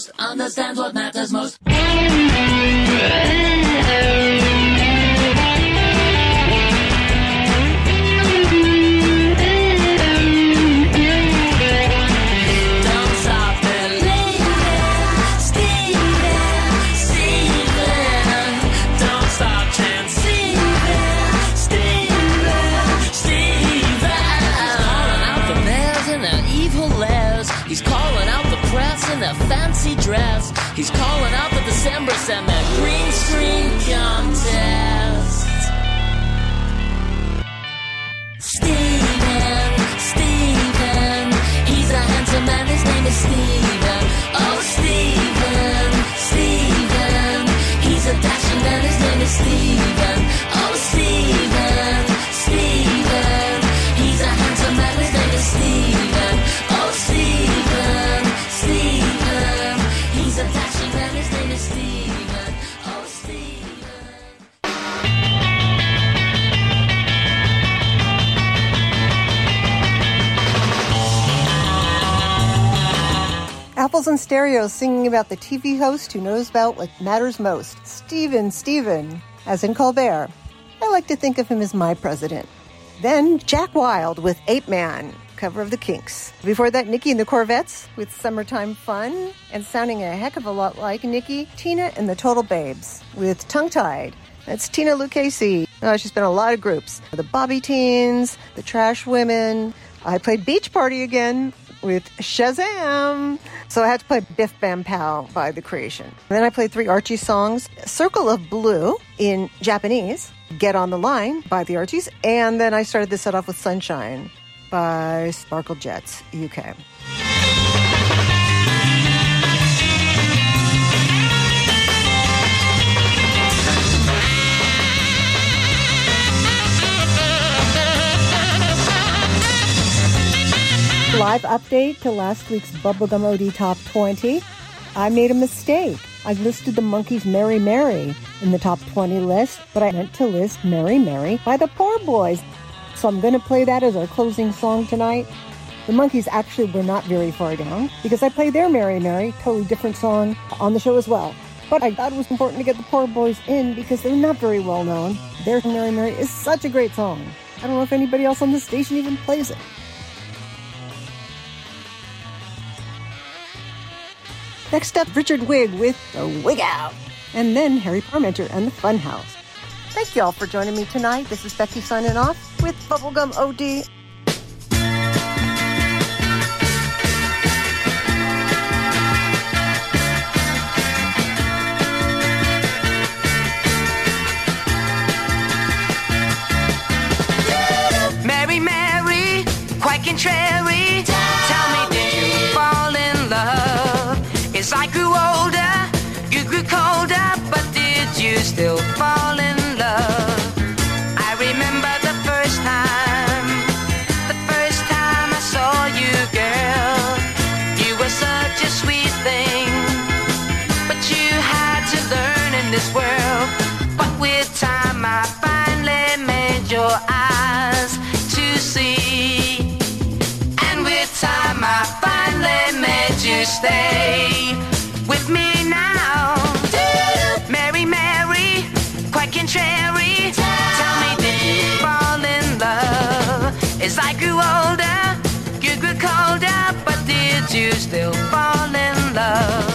most, understands what matters most. He's calling out the press in their fancy dress. He's calling out the Decembers and their green screen contest. Steven, he's a handsome man, his name is Steven. Oh, Steven, he's a dashing man, his name is Steven. Oh, Steven, he's a handsome man, his name is Steven. Oh, Steven, he's a dashing man, his name is Steven. Oh, Steven. Apples and Stereo singing about the TV host who knows about what matters most. Steven, as in Colbert. I like to think of him as my president. Then Jack Wild with 8 Man, cover of the Kinks. Before that, Nikki and the Corvettes with Summertime Fun, and sounding a heck of a lot like Nikki, Tina and the Total Babes with Tongue Tied. That's Tina Lucchese. She's been in a lot of groups. The Bobby Teens, the Trash Women. I played Beach Party again with Shazam. So I had to play Biff Bam Pow by The Creation. And then I played 3 Archie songs. Circle of Blue in Japanese. Get on the Line by the Archies. And then I started the set off with Sunshine by Sparkle Jets, UK. Live update to last week's Bubblegum OD Top 20. I made a mistake. I listed the Monkees' Mary Mary in the top 20 list, but I meant to list Mary Mary by the Poor Boys. So I'm going to play that as our closing song tonight. The Monkees actually were not very far down because I played their Mary Mary, totally different song, on the show as well. But I thought it was important to get the Poor Boys in because they're not very well known. Their Mary Mary is such a great song. I don't know if anybody else on the station even plays it. Next up, Richard Wigg with The Wig Out. And then Harry Parmenter and the Funhouse. Thank you all for joining me tonight. This is Becky signing off with Bubblegum OD. Mary, Mary, quite contrary. Tell me, did you fall in love? As I grew older, you grew colder, but did you still fall in love? I remember the first time I saw you, girl. You were such a sweet thing, but you had to learn in this world. But with time I finally made your eyes to see, and with time I finally made you stay with me now. Mary, Mary, quite contrary. Tell me, did you fall in love? As I grew older, you grew colder, but did you still fall in love?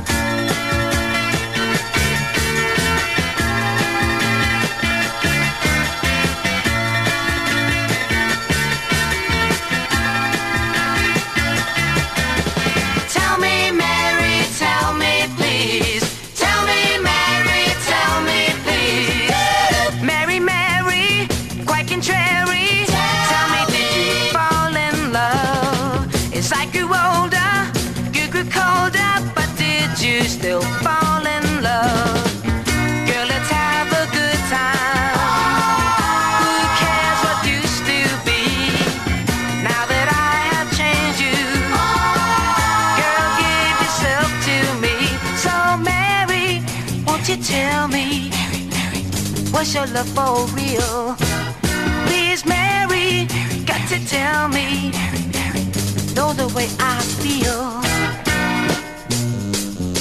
You still fall in love. Girl, let's have a good time. Who cares what used to be? Now that I have changed you, girl, give yourself to me. So Mary, won't you tell me, what's your love for real? Please, Mary, got to tell me, know the way I feel.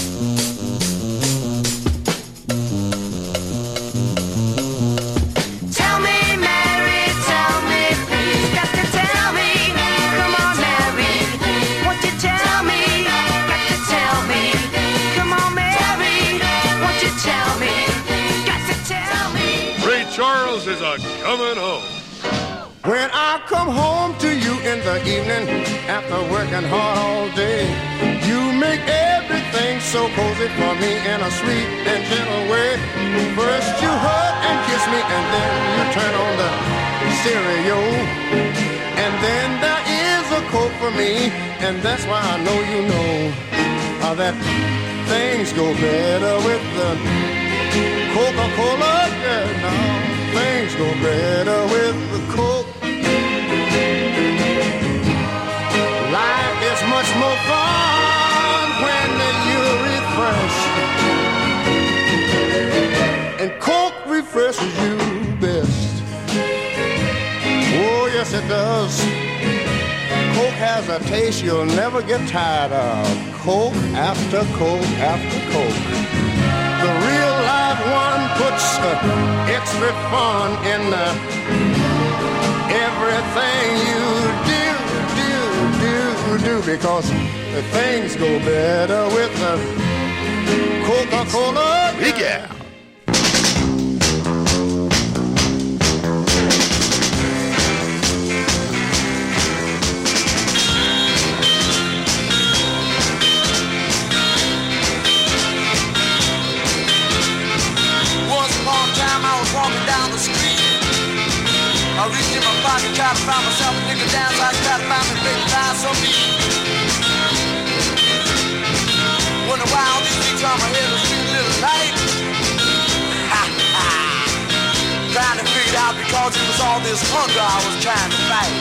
coming home. When I come home to you in the evening after working hard all day, you make everything so cozy for me in a sweet and gentle way. First you hug and kiss me, and then you turn on the stereo, and then there is a Coke for me, and that's why I know you know that things go better with the Coca-Cola. Yeah, now things go better with the Coke. Life is much more fun when you're refreshed, and Coke refreshes you best. Oh, yes it does. Coke has a taste you'll never get tired of. Coke after Coke after Coke. The real live one puts extra fun in everything you do, because things go better with the Coca-Cola. Yeah. Walking down the street, I reached in my pocket, tried to find myself a nigga down, so I tried to find me a big line so deep. Wonder why all these things on my head was street a little light. Ha ha! Trying to figure it out because it was all this hunger I was trying to fight.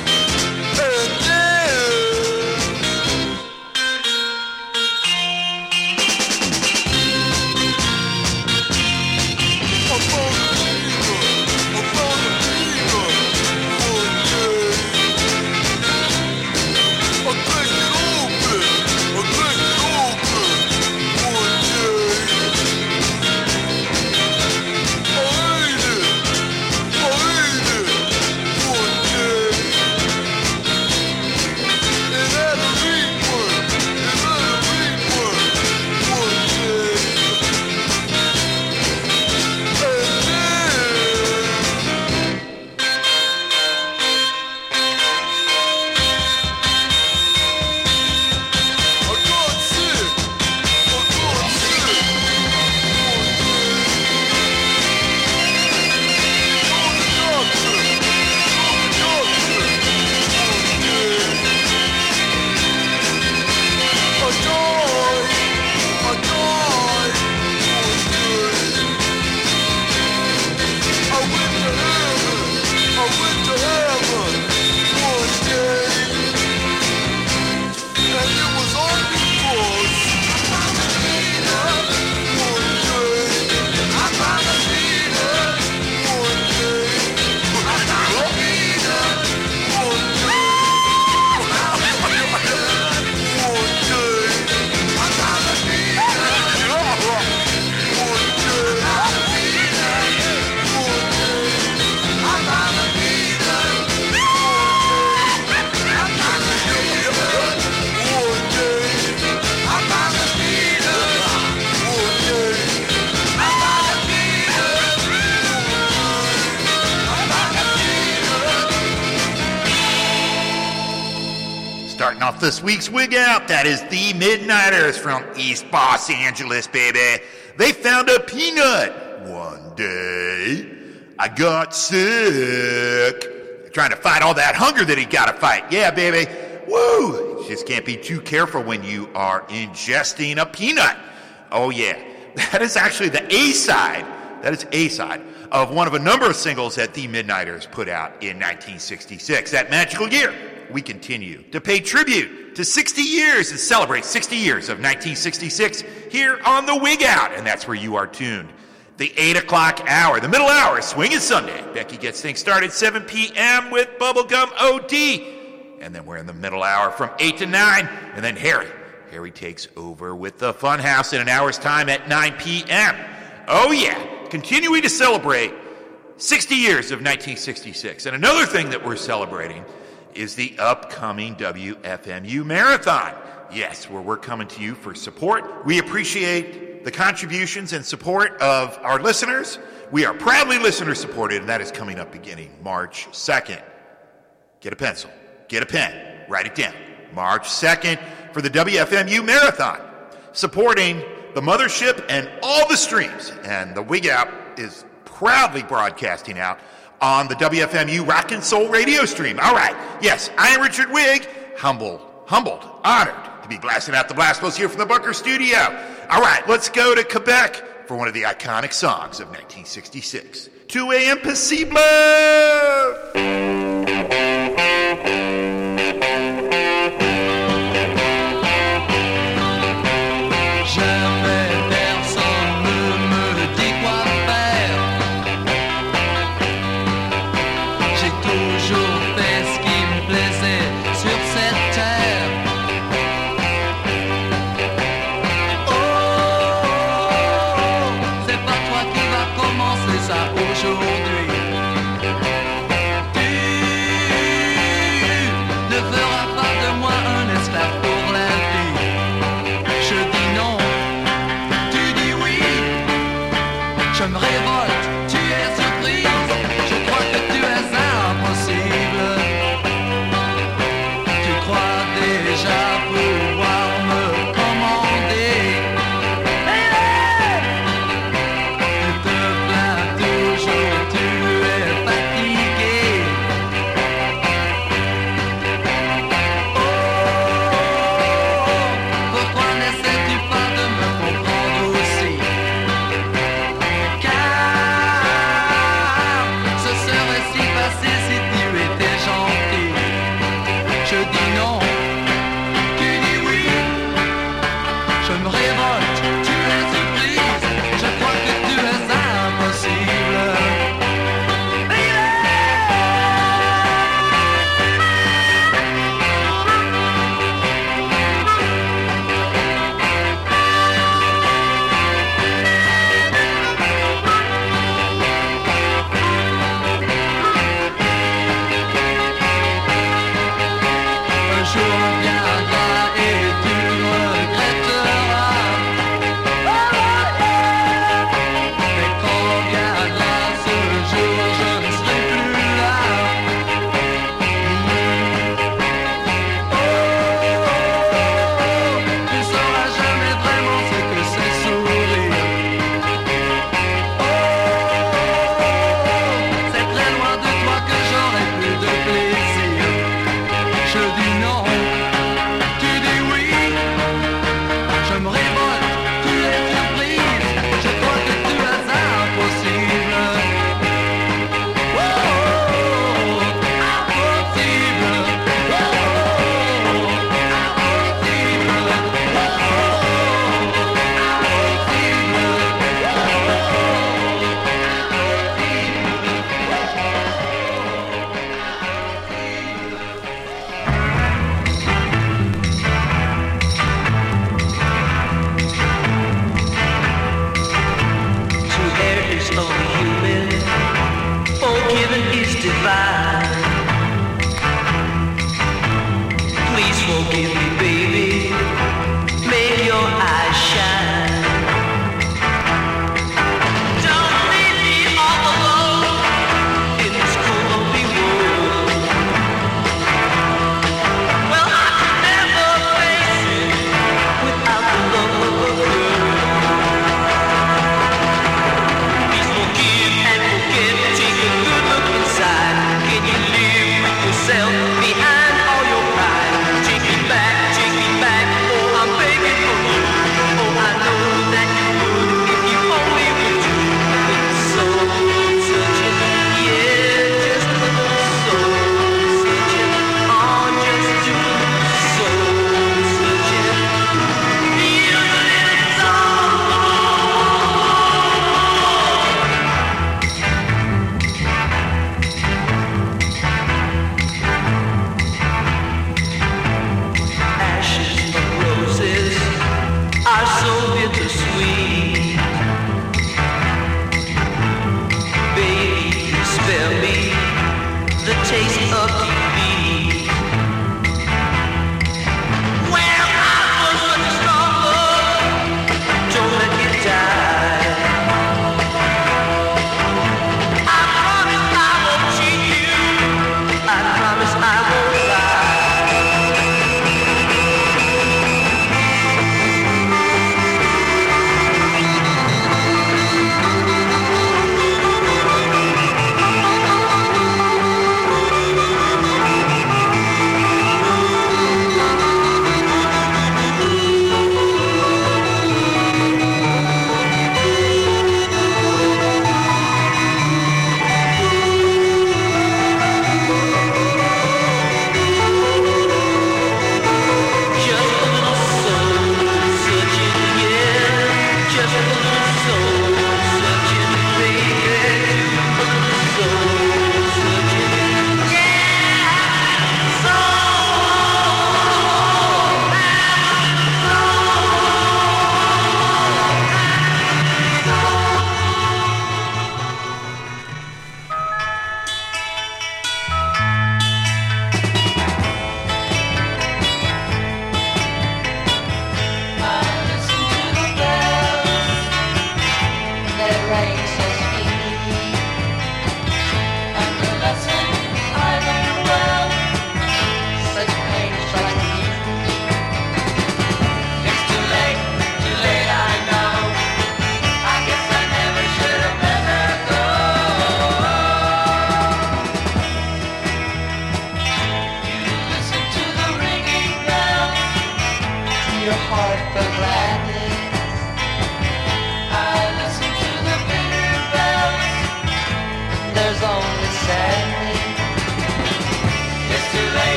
Off this week's Wig Out, that is the Midnighters from East Los Angeles, baby. They found a peanut. One day, I got sick. Trying to fight all that hunger that he got to fight. Yeah, baby. Woo! You just can't be too careful when you are ingesting a peanut. Oh, yeah. That is actually the A-side. That is A-side of one of a number of singles that the Midnighters put out in 1966. That magical year. We continue to pay tribute to 60 years and celebrate 60 years of 1966 here on the Wig Out, and that's where you are tuned. The 8 o'clock hour, the middle hour, Swingin' Sunday. Becky gets things started 7 p.m. with Bubblegum OD, and then we're in the middle hour from 8 to 9, and then Harry takes over with the Funhouse in an hour's time at 9 p.m. Oh yeah, continuing to celebrate 60 years of 1966, and another thing that we're celebrating is the upcoming WFMU Marathon. Yes, where we're coming to you for support. We appreciate the contributions and support of our listeners, We are proudly listener-supported, and that is coming up beginning March 2nd. Get a pencil. Get a pen. Write it down. March 2nd for the WFMU Marathon, supporting the mothership and all the streams. And the Wig Out is proudly broadcasting out on the WFMU Rock and Soul radio stream. All right. Yes, I am Richard Wig. Humbled, honored to be blasting out the blast post here from the Bunker Studio. All right, let's go to Quebec for one of the iconic songs of 1966. 2 a.m. Possible!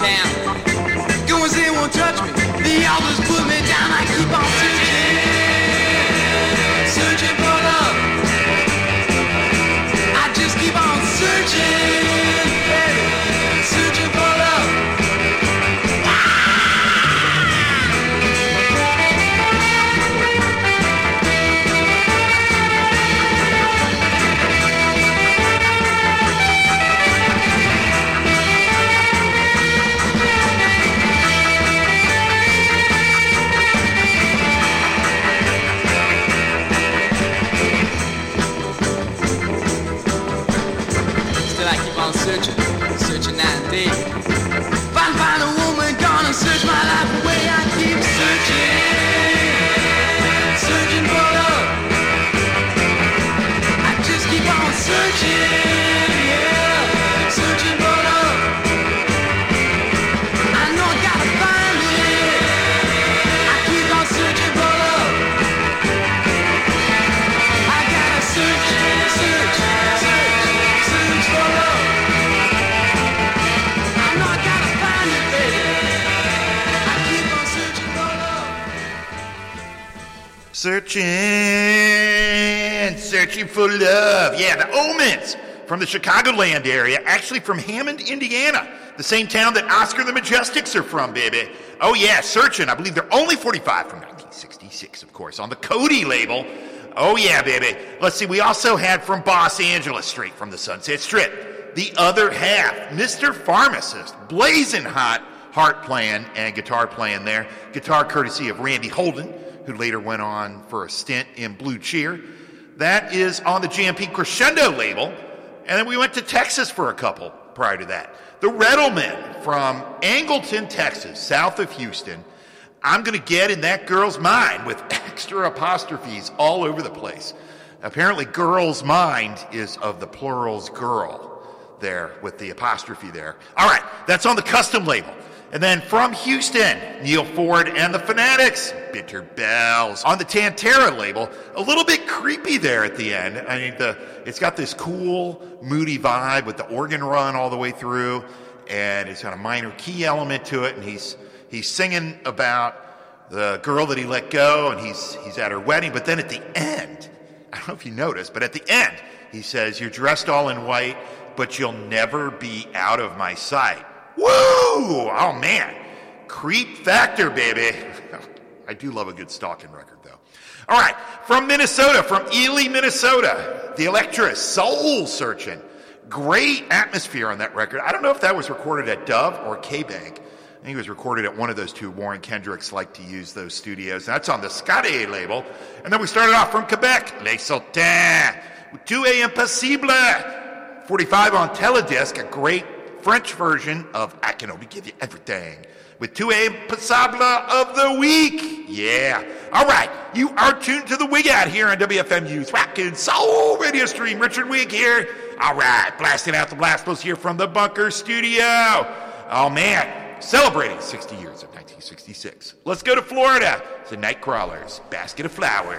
town. Go and say it won't touch me. The elders put me down. I keep on searching, searching for love. I just keep on searching, baby, searching for love. Searching, searching night and day. If I find a woman gonna search my life away, I keep searching, searching for love. I just keep on searching, yeah, searching for love. I know I gotta find it. I keep on searching for love. I gotta search, search, search, search for love. Searching for love. Yeah, the Omens from the Chicagoland area, actually from Hammond, Indiana, the same town that Oscar the Majestics are from, baby. Oh yeah, Searching. I believe they're only 45 from 1966, of course, on the Cody label. Oh yeah, baby. Let's see, we also had from Los Angeles, straight from the Sunset Strip, The Other Half, Mr. Pharmacist, blazing hot harp playing and guitar playing there. Guitar courtesy of Randy Holden, who later went on for a stint in Blue Cheer. That is on the JMP Crescendo label. And then we went to Texas for a couple prior to that. The Reddlemen from Angleton, Texas, south of Houston. I'm going to get in that girl's mind with extra apostrophes all over the place. Apparently, girl's mind is of the plural's girl there with the apostrophe there. All right, that's on the Custom label. And then from Houston, Neil Ford and the Fanatics, Bitter Bells. On the Tantera label, a little bit creepy there at the end. I mean, it's got this cool, moody vibe with the organ run all the way through, and it's got a minor key element to it, and he's singing about the girl that he let go, and he's at her wedding. But then at the end, I don't know if you noticed, but at the end, he says, "You're dressed all in white, but you'll never be out of my sight." Woo! Oh, man. Creep factor, baby. I do love a good stalking record, though. All right. From Minnesota, from Ely, Minnesota, the Electra, Soul Searching. Great atmosphere on that record. I don't know if that was recorded at Dove or K-Bank. I think it was recorded at one of those two. Warren Kendricks liked to use those studios. That's on the Scotty label. And then we started off from Quebec, Les Sultans, with Tu es impossible. 45 on Teledisc, a great French version of I Can Only Give You Everything, with Tu es impossible of the week. Yeah. All right. You are tuned to the Wig Out here on WFMU's Rockin' Soul Radio Stream. Richard Wig here. All right. Blasting out the blastals here from the Bunker Studio. Oh, man. Celebrating 60 years of 1966. Let's go to Florida. It's the Nightcrawlers, Basket of Flowers.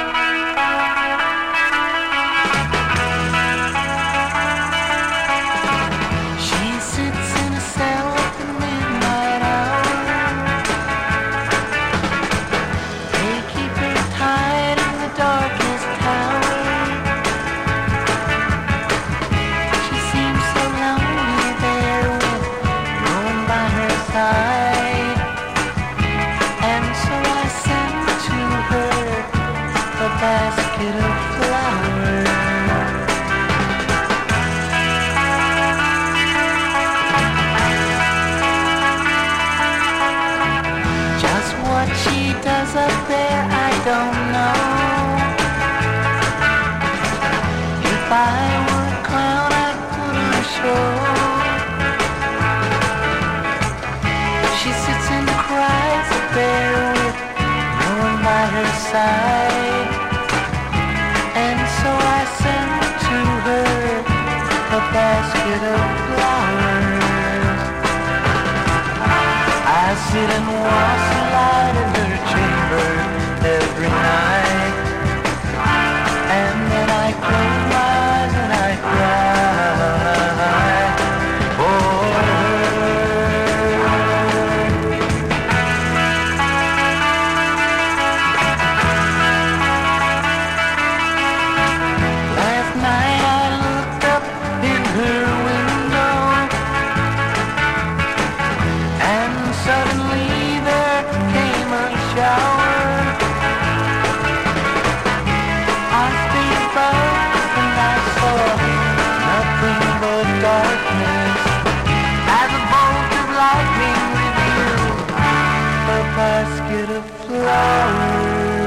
And so I sent to her a basket of flowers. I sit and watch the light in her chamber every night, and then I close my eyes and I cry for her. flowers.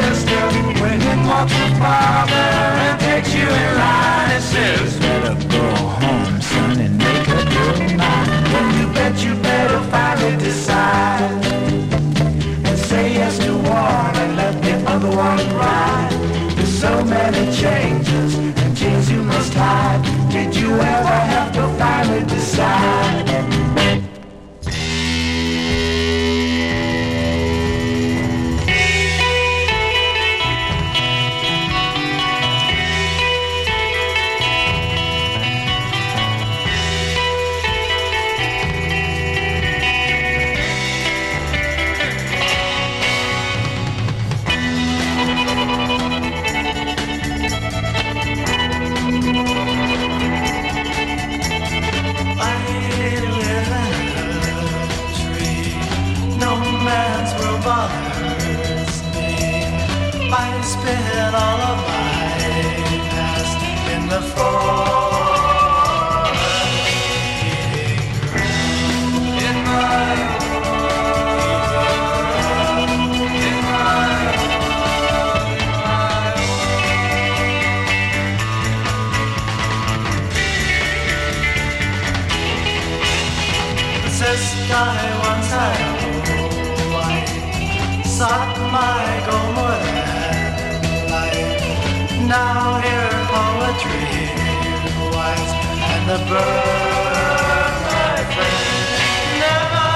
Father and takes you in line and says, let her go. This guy once had a wife, sought my goal more than life. Now hear poetry wise, and the bird, my friend, never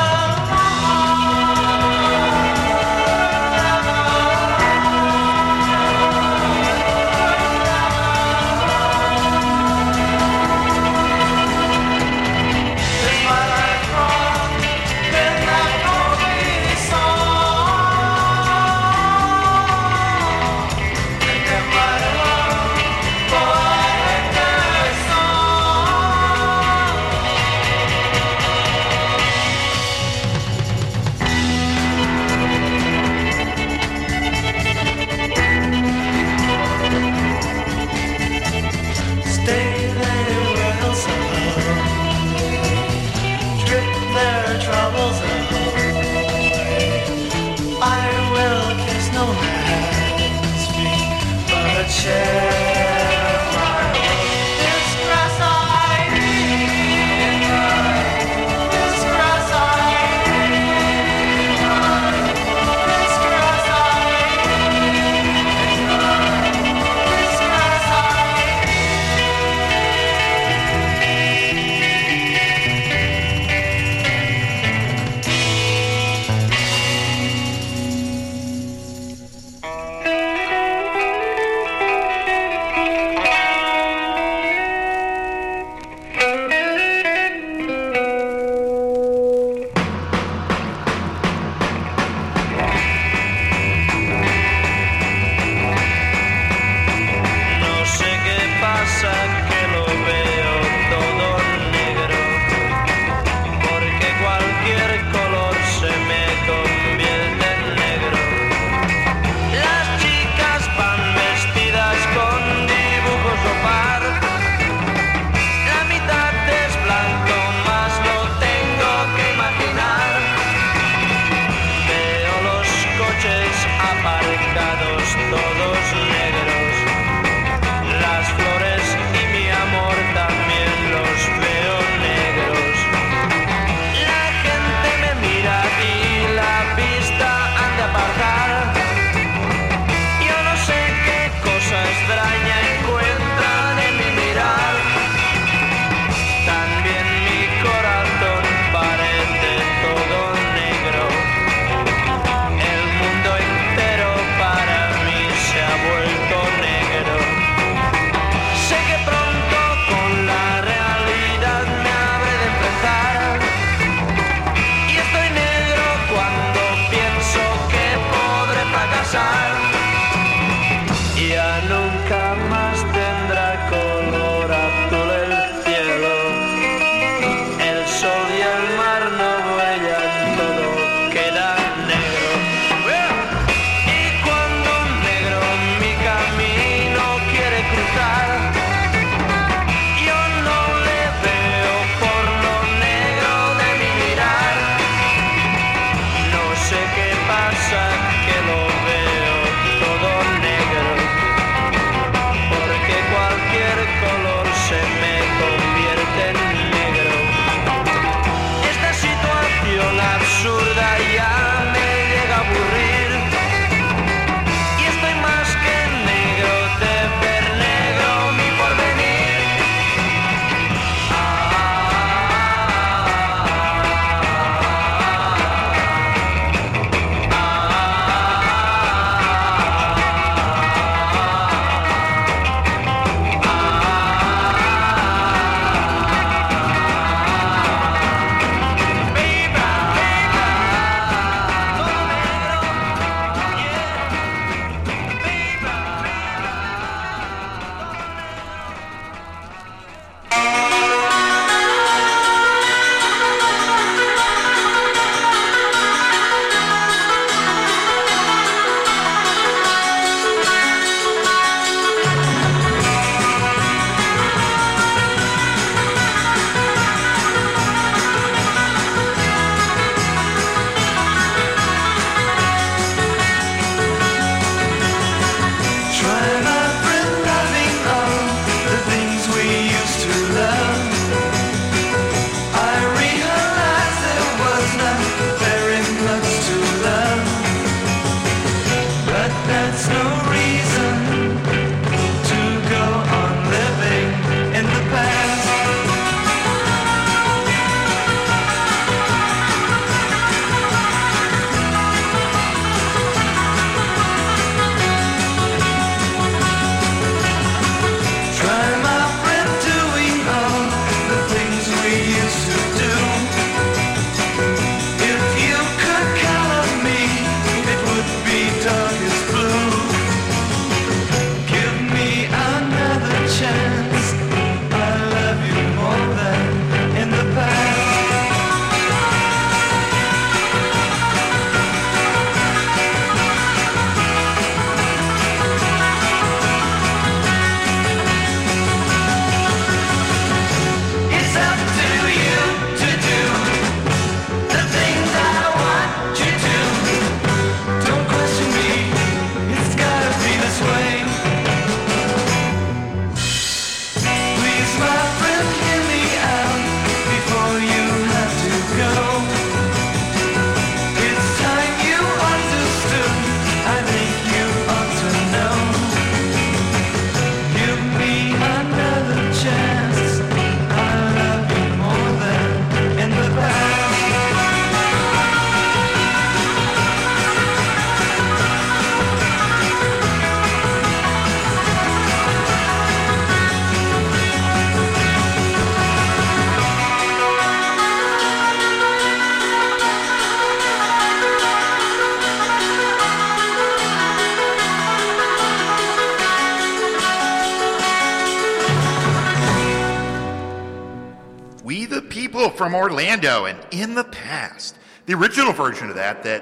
We the People from Orlando and In the Past. The original version of that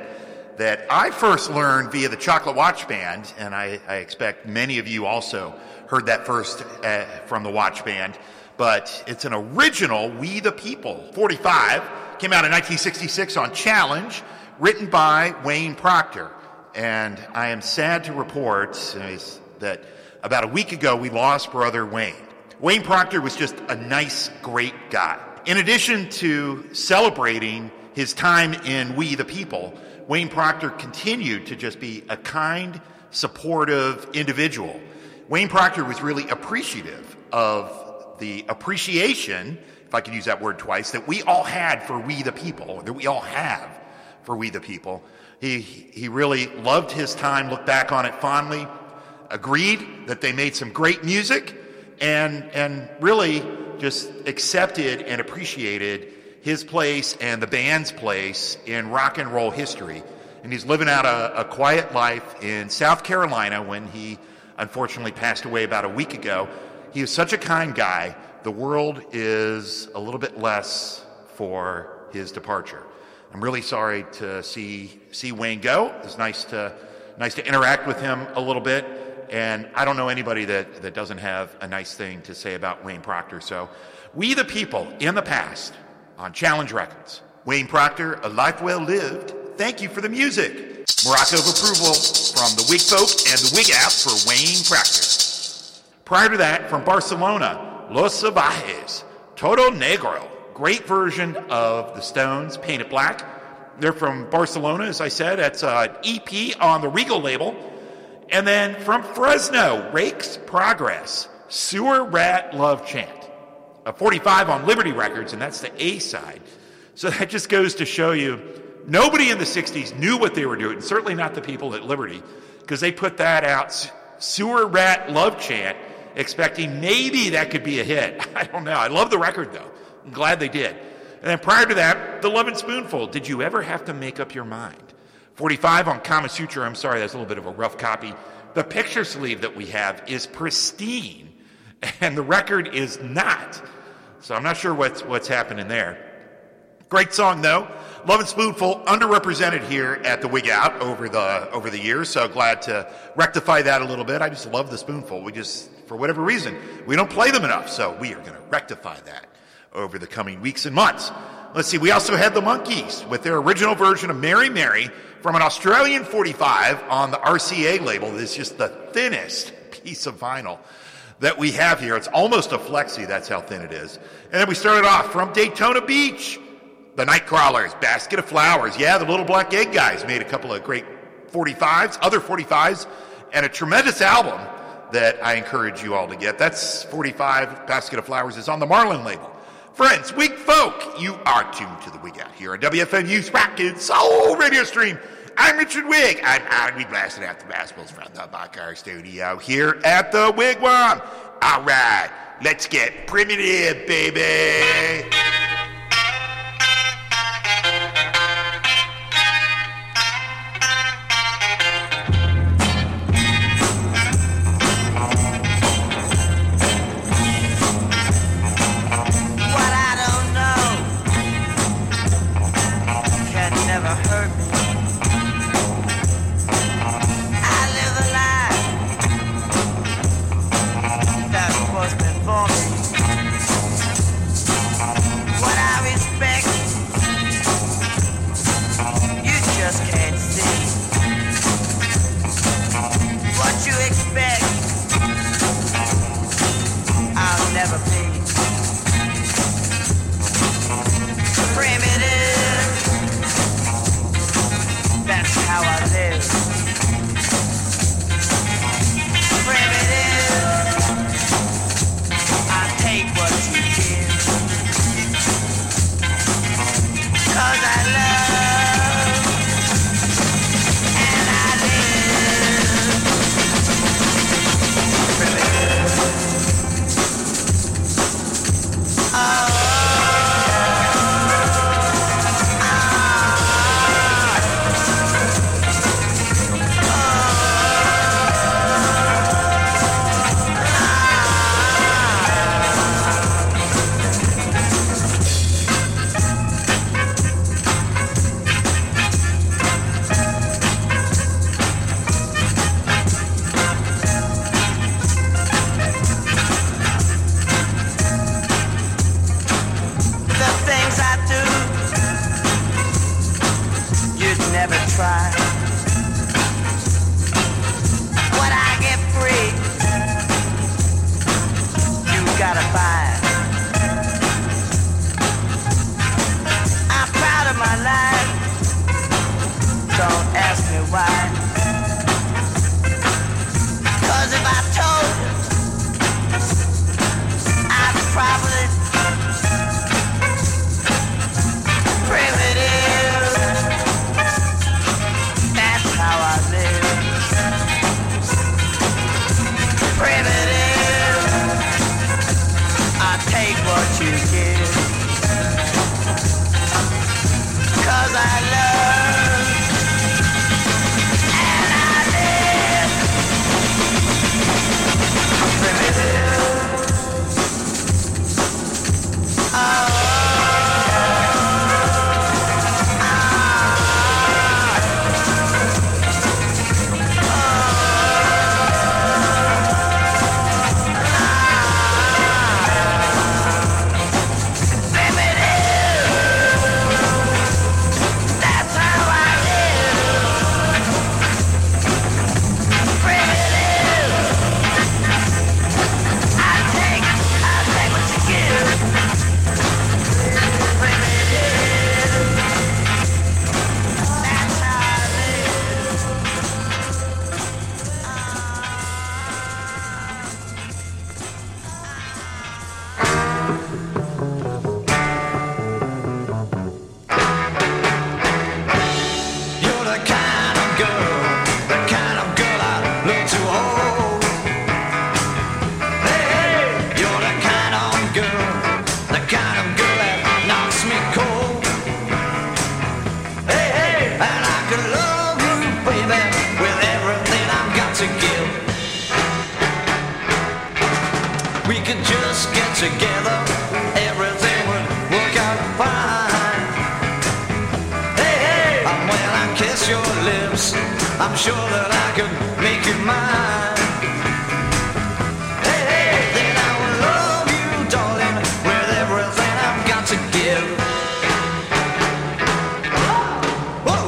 I first learned via the Chocolate Watch Band, and I expect many of you also heard that first from the Watch Band, but it's an original We the People. 45, came out in 1966 on Challenge, written by Wayne Proctor. And I am sad to report that about a week ago we lost brother Wayne. Wayne Proctor was just a nice, great guy. In addition to celebrating his time in We the People, Wayne Proctor continued to just be a kind, supportive individual. Wayne Proctor was really appreciative of the appreciation, if I could use that word twice, that we all had for We the People, or that we all have for We the People. He really loved his time, looked back on it fondly, agreed that they made some great music, and really just accepted and appreciated his place and the band's place in rock and roll history. And he's living out a quiet life in South Carolina when he unfortunately passed away about a week ago. He was such a kind guy. The world is a little bit less for his departure. I'm really sorry to see Wayne go. It was nice to interact with him a little bit. And I don't know anybody that doesn't have a nice thing to say about Wayne Proctor. So We the People, In the Past, on Challenge Records. Wayne Proctor, a life well lived. Thank you for the music. Morocco of approval from the Wig Folk and the Wig App for Wayne Proctor. Prior to that, from Barcelona, Los Salvajes, Todo Negro. Great version of the Stones, Paint It Black. They're from Barcelona, as I said. That's an EP on the Regal label. And then from Fresno, Rake's Progress, Sewer Rat Love Chant. A 45 on Liberty Records, and that's the A side. So that just goes to show you, nobody in the 60s knew what they were doing, certainly not the people at Liberty, because they put that out, Sewer Rat Love Chant, expecting maybe that could be a hit. I don't know. I love the record, though. I'm glad they did. And then prior to that, The Lovin' Spoonful, Did You Ever Have to Make Up Your Mind? 45 on Kama Sutra. I'm sorry, that's a little bit of a rough copy. The picture sleeve that we have is pristine, and the record is not. So I'm not sure what's happening there. Great song, though. Lovin' Spoonful, underrepresented here at the Wig Out over the years, so glad to rectify that a little bit. I just love the Spoonful. We just, for whatever reason, we don't play them enough, so we are going to rectify that over the coming weeks and months. Let's see, we also had the Monkees with their original version of Mary Mary from an Australian 45 on the RCA label. This is just the thinnest piece of vinyl that we have here. It's almost a flexi, that's how thin it is. And then we started off from Daytona Beach, the Nightcrawlers, Basket of Flowers. Yeah, the Little Black Egg guys made a couple of great 45s, other 45s, and a tremendous album that I encourage you all to get. That's 45, Basket of Flowers is on the Marlin label. Friends, Wig Folk, you are tuned to the Wig Out here on WFMU's Rock and Soul radio stream. I'm Richard Wig. I'm out to be blasting out the gospels from the Bacar studio here at the Wigwam. All right, let's get primitive, baby. try. When I get free, you gotta buy. I'm proud of my life. Don't ask me why. 'Cause if I told you, I'd probably primitive. That's how I live. Primitive. I take what you give. 'Cause I love and I live. Primitive. Oh. Together, everything would work out fine. Hey, hey, and when I kiss your lips, I'm sure that I could make you mine. Hey, hey, then I will love you, darling, with everything I've got to give. Whoa.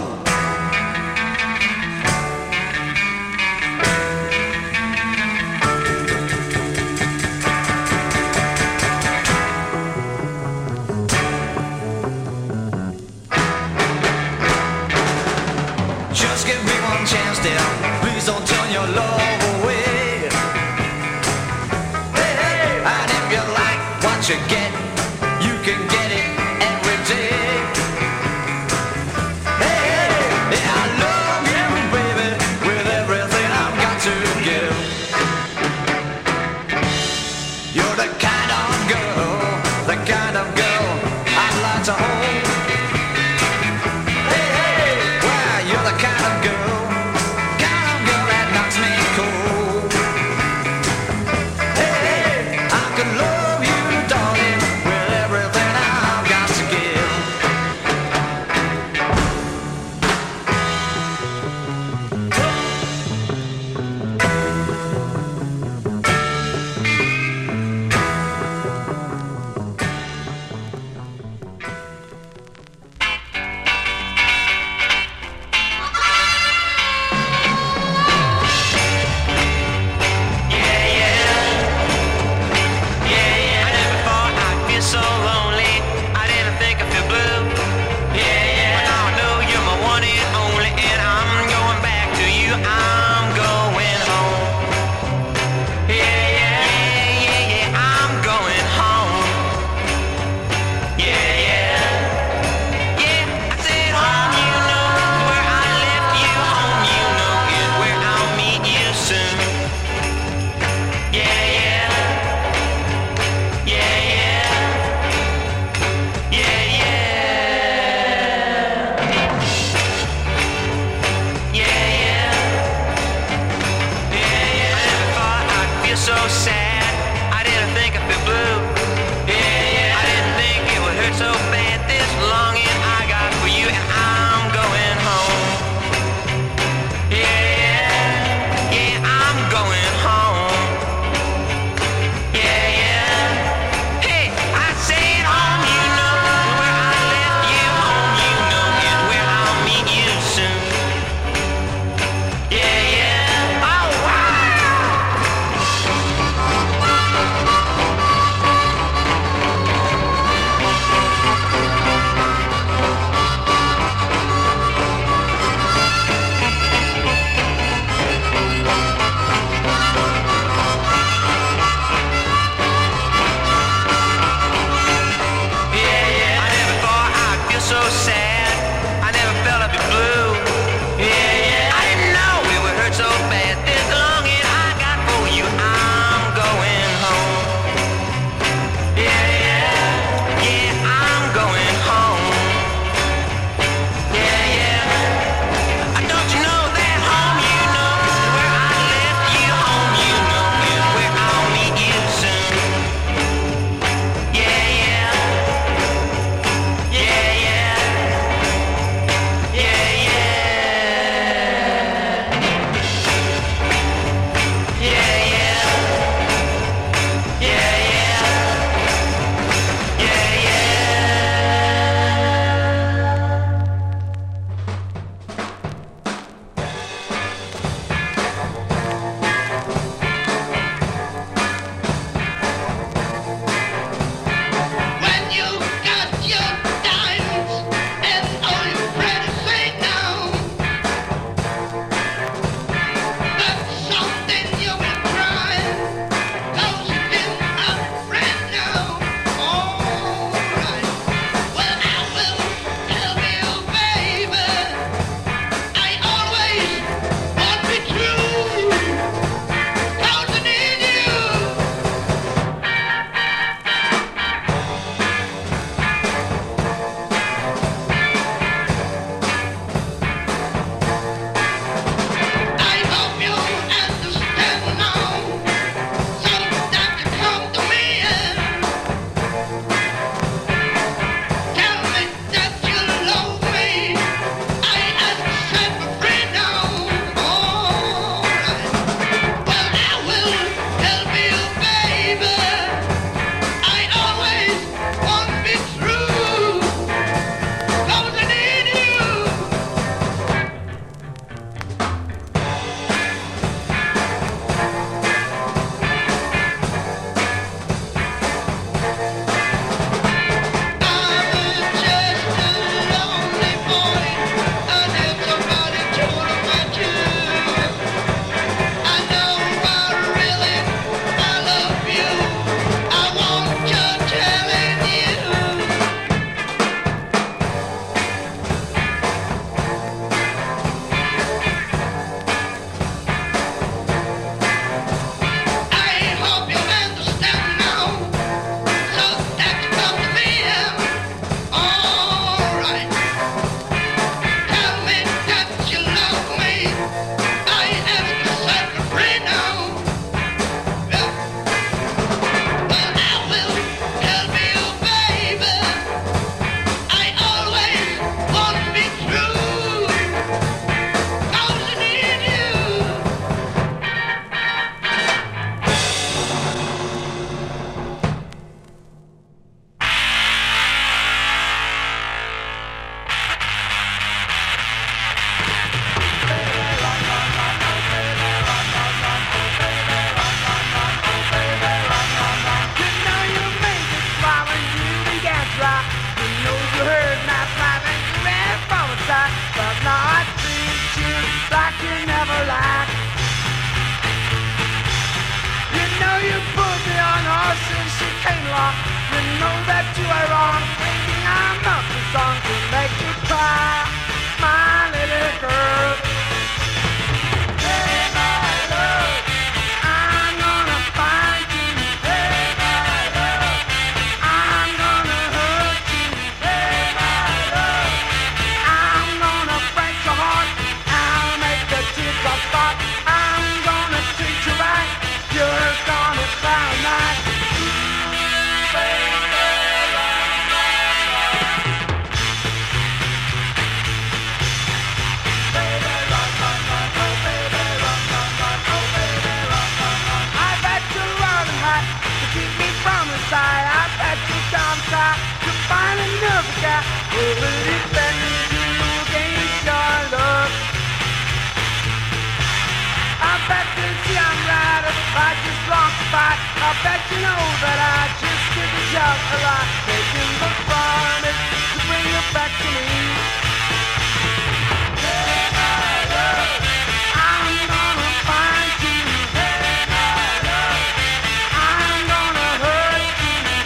Just give me one chance, dear. Please don't turn your love away. Hey, hey, and if you like what you get, you can get it every day. Hey, hey, yeah, I love you, baby, with everything I've got to give. You're the kind of girl I'd like to hold. You're the kind of girl that knocks me cold. Hey, hey, I could love you, darling, song, singing another song to make you cry, my little girl. Hey, my love, I'm gonna find you. Hey, my love, I'm gonna hurt you. Hey, my love, I'm gonna break your heart. I'll make the teardrops start. I'm gonna treat you right. You're gonna cry night. I bet you down try to find another guy who will defend you against your love. I bet you see I'm right about this long fight. I bet you know that I just did the job a lot, taking the promise to bring you back to me. Hey, my love, I'm gonna find you. Hey, my love, I'm gonna hurt you.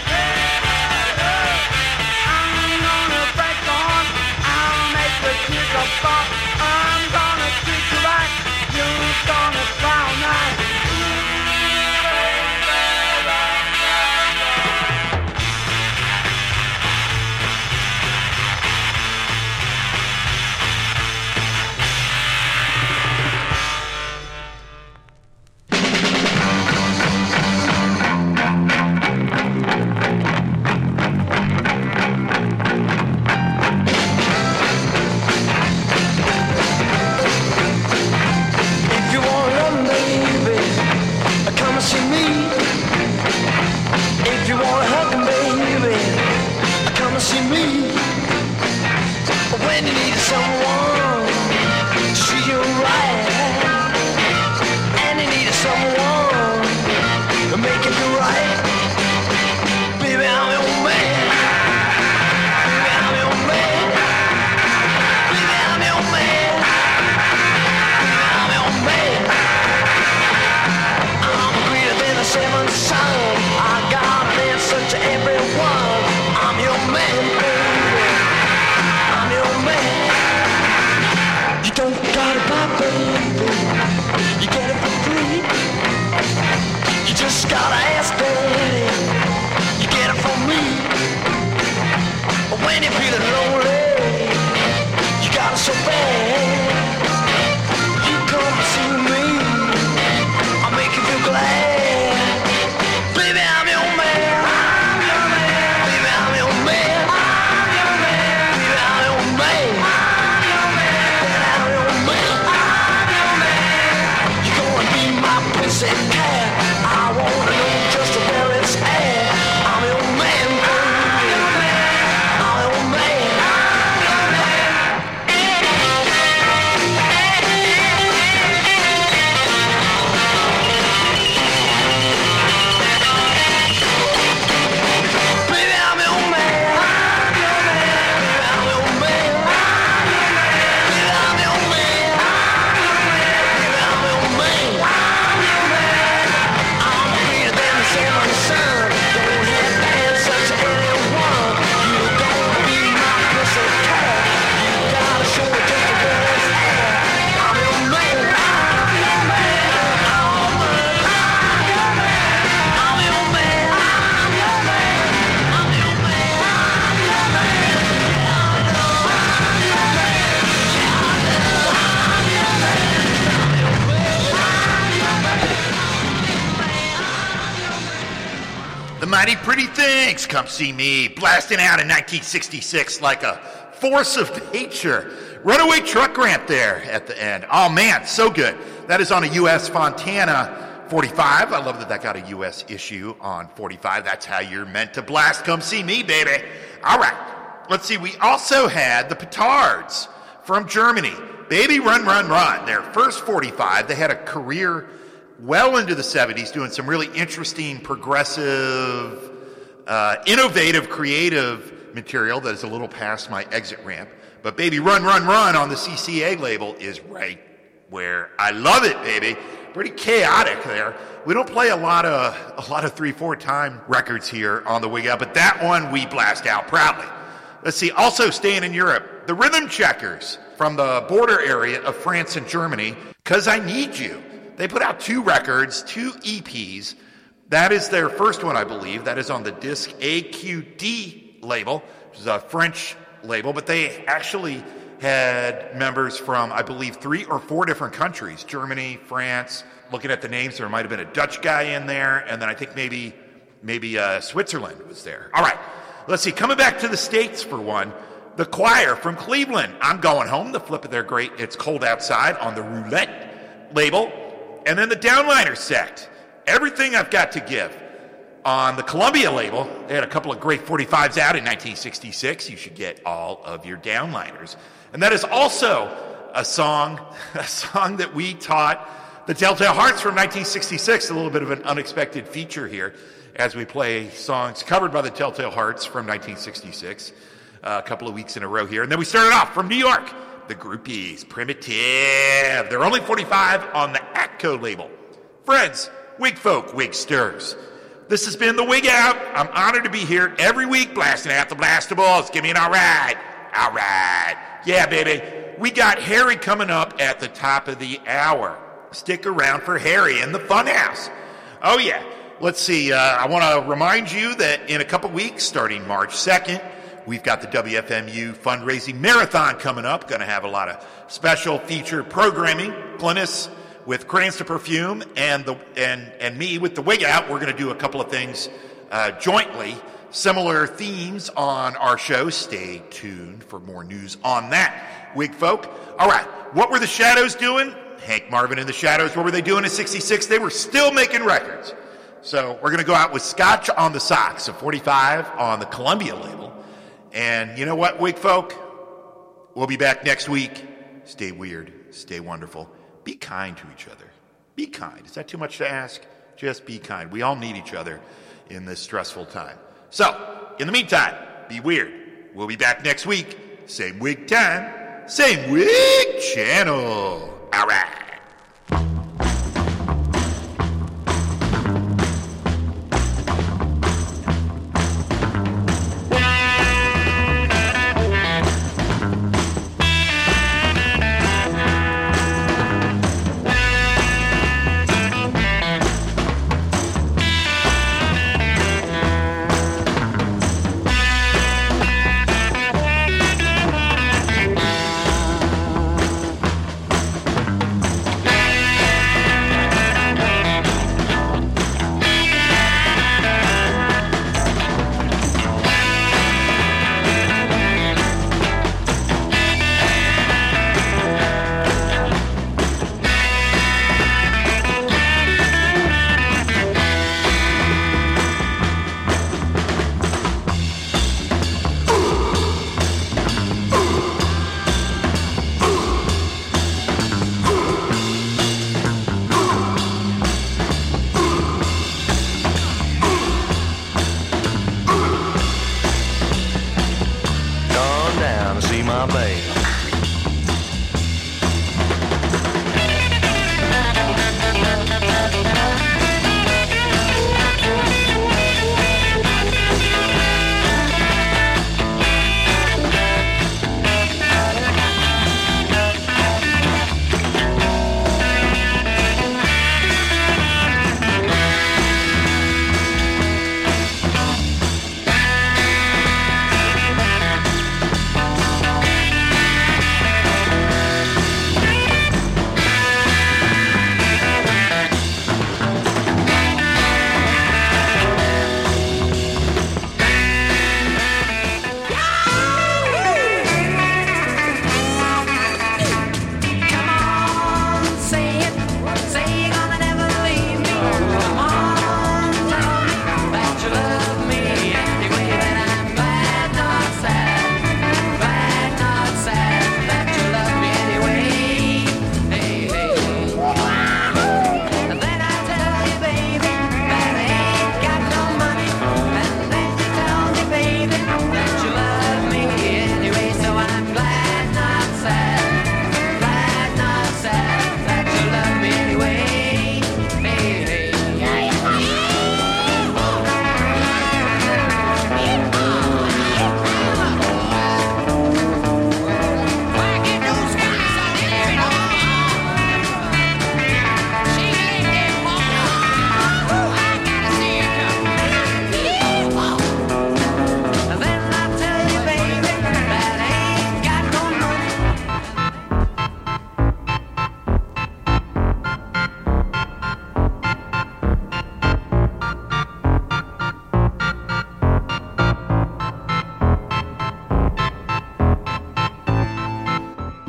I'm gonna treat you right. You're gonna cry all night. Mighty Pretty Things, Come See Me, blasting out in 1966 like a force of nature. Runaway Truck Ramp there at the end. Oh man, so good. That is on a U.S. Fontana 45. I love that that got a U.S. issue on 45. That's how you're meant to blast Come See Me, baby. All right, let's see. We also had the Petards from Germany. Baby Run, Run, Run. Their first 45. They had a career well into the 70s doing some really interesting, progressive, innovative, creative material that is a little past my exit ramp. But Baby Run, Run, Run on the CCA label is right where I love it, baby. pretty chaotic there. We don't play a lot of 3/4 time records here on the Wig Out, but that one we blast out proudly. Let's see, also staying in Europe, the Rhythm Checkers from the border area of France and Germany, 'Cause I Need You. They put out 2 records, 2 EPs. That is their first one, I believe. That is on the disc AQD label, which is a French label, but they actually had members from, I believe, 3 or 4 different countries. Germany, France. Looking at the names, there might have been a Dutch guy in there, and then I think maybe Switzerland was there. All right, let's see. Coming back to the States for one, the Choir from Cleveland. I'm Going Home, the flip of their great It's Cold Outside on the Roulette label. And then the Downliner Sect, Everything I've Got to Give on the Columbia label. They had a couple of great 45s out in 1966. You should get all of your Downliners. And that is also a song that we taught the Telltale Hearts from 1966, a little bit of an unexpected feature here as we play songs covered by the Telltale Hearts from 1966, a couple of weeks in a row here. And then we started off from New York, the Groupies, Primitive. They're only 45 on the Atco label. Friends, Wig Folk, Wig Stirs. This has been the Wig Out. I'm honored to be here every week blasting out the blastables. Give me an all right. All right. Yeah, baby. We got Harry coming up at the top of the hour. Stick around for Harry in the Funhouse. Oh, yeah. Let's see. I want to remind you that in a couple weeks, starting March 2nd, we've got the WFMU fundraising marathon coming up. Going to have a lot of special featured programming. Glynis with Crayons to Perfume and me with the Wig Out. We're going to do a couple of things jointly. Similar themes on our show. Stay tuned for more news on that, Wig Folk. All right. What were the Shadows doing? Hank Marvin and the Shadows, what were they doing in 66? They were still making records. So we're going to go out with Scotch on the Socks, a 45 on the Columbia label. And you know what, Wig Folk? We'll be back next week. Stay weird. Stay wonderful. Be kind to each other. Be kind. Is that too much to ask? Just be kind. We all need each other in this stressful time. So, in the meantime, be weird. We'll be back next week. Same wig time, same wig channel. All right. my baby.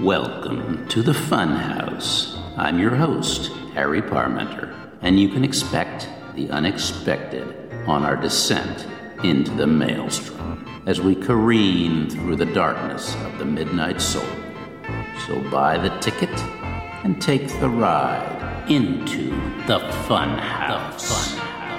Welcome to the Funhouse. I'm your host, Harry Parmenter, and you can expect the unexpected on our descent into the maelstrom as we careen through the darkness of the midnight soul. So buy the ticket and take the ride into the Funhouse.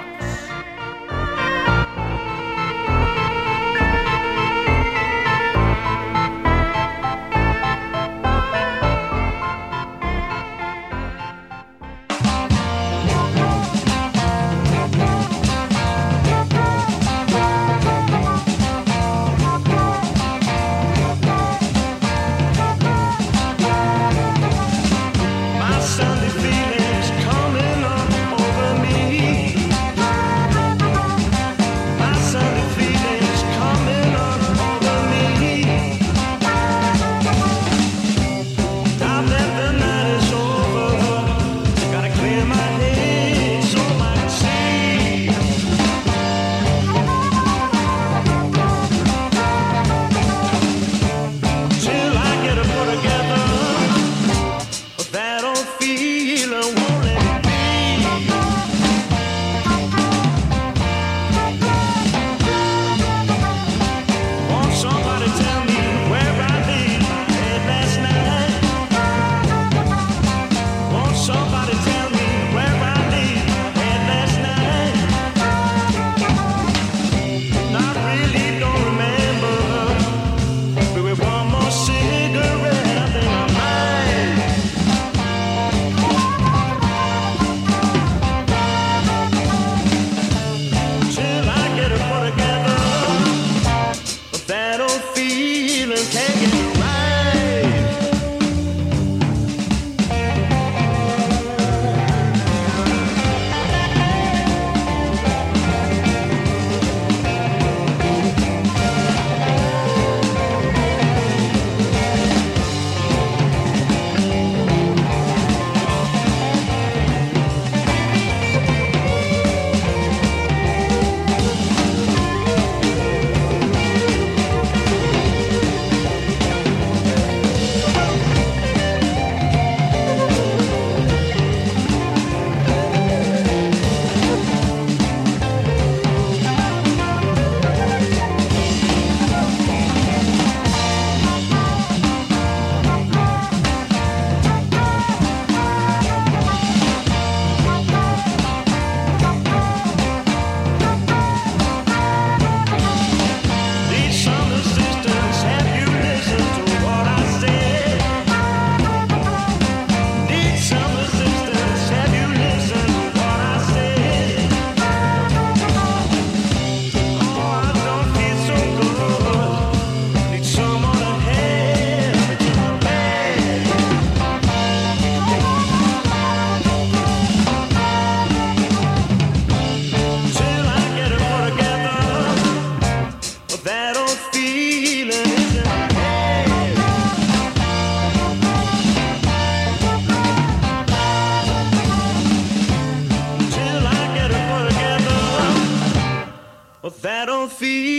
That old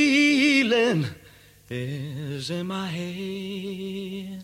feeling is in my head.